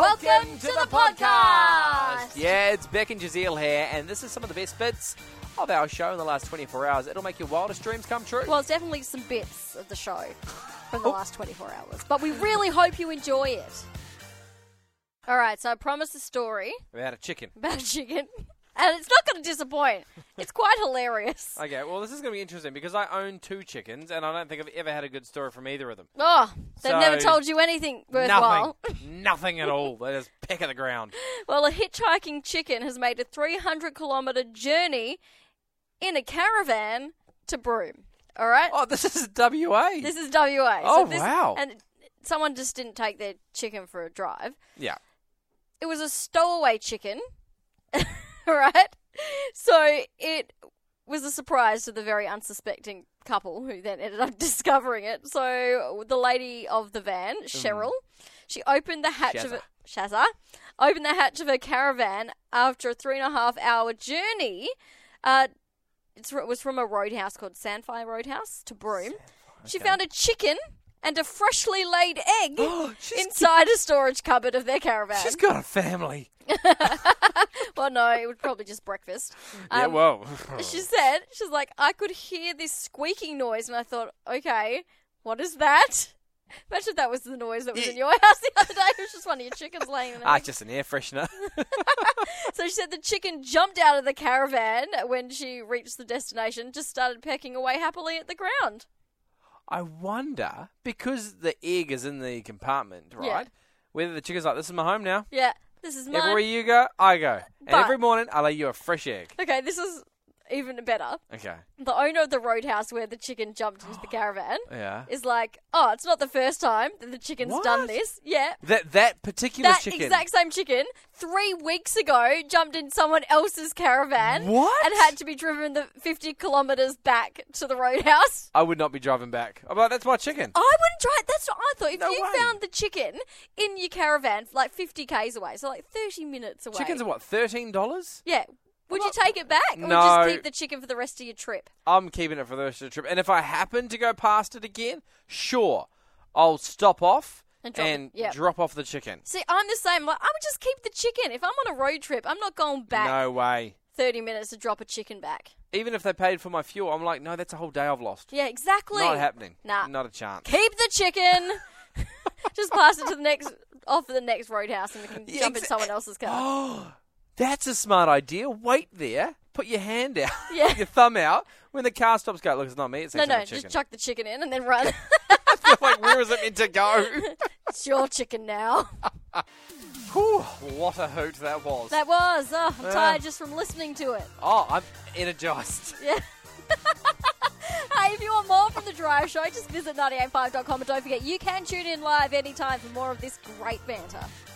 Welcome to the podcast! Yeah, it's Beck and Jazeel here, and this is some of the best bits of our show in the last 24 hours. It'll make your wildest dreams come true. Well, it's definitely some bits of the show from the last 24 hours, but we really hope you enjoy it. All right, so I promised a story About a chicken. about a chicken, and it's not going to disappoint. It's quite hilarious. Okay, well, this is going to be interesting because I own 2 chickens, and I don't think I've ever had a good story from either of them. Oh, they've So, never told you anything worthwhile. Nothing at all. They just peck at the ground. Well, a hitchhiking chicken has made a 300-kilometre journey in a caravan to Broome. All right? Oh, this is WA. This is WA. Oh, wow. And someone just didn't take their chicken for a drive. Yeah. It was a stowaway chicken, right? So it was a surprise to the very unsuspecting couple who then ended up discovering it. So the lady of the van, Cheryl, she opened the hatch of it. Shazza opened the hatch of her caravan after a 3.5-hour journey. It was from a roadhouse called Sandfire Roadhouse to Broome. She found a chicken and a freshly laid egg inside a storage cupboard of their caravan. She's got a family. Well, no, it was probably just breakfast. Yeah, whoa. She's like, I could hear this squeaking noise, and I thought, okay, what is that? Imagine if that was the noise that was in your house the other day. It was just one of your chickens laying in there. Just an air freshener. So she said the chicken jumped out of the caravan when she reached the destination, just started pecking away happily at the ground. I wonder, because the egg is in the compartment, right? Yeah. Whether the chicken's like, this is my home now. Yeah, this is mine. Everywhere you go, I go. And But- every morning, I lay you a fresh egg. Okay, this is even better. Okay. The owner of the roadhouse where the chicken jumped into the caravan Yeah. is like, oh, it's not the first time that the chicken's done this. Yeah. That particular That chicken. exact same chicken 3 weeks ago jumped in someone else's caravan. What? And had to be driven the 50 kilometres back to the roadhouse. I would not be driving back. I'm like, that's my chicken. I wouldn't try it. That's what I thought. If No you way. found the chicken in your caravan like 50 k's away, so like 30 minutes away. Chickens are what, $13? Yeah. Would you take it back? Or No. just keep the chicken for the rest of your trip? I'm keeping it for the rest of the trip. And if I happen to go past it again, sure, I'll stop off And and drop it, yeah. drop off the chicken. See, I'm the same. Like, I would just keep the chicken. If I'm on a road trip, I'm not going back No way. 30 minutes to drop a chicken back. Even if they paid for my fuel, I'm like, no, that's a whole day I've lost. Yeah, exactly. Not happening. Nah. Not a chance. Keep the chicken. Just pass it to the next, off for the next roadhouse, and we can Yeah, jump in someone else's car. Oh, that's a smart idea. Wait there. Put your hand out. Yeah. Put your thumb out. When the car stops, go, look, it's not me. It's No, actually no, the chicken. just chuck the chicken in and then run. Like, where is it meant to go? It's your chicken now. Whew, what a hoot that was. That was. Oh, I'm tired just from listening to it. Oh, I'm energized. Yeah. Hey, if you want more from The Drive Show, just visit 985.com and don't forget you can tune in live anytime for more of this great banter.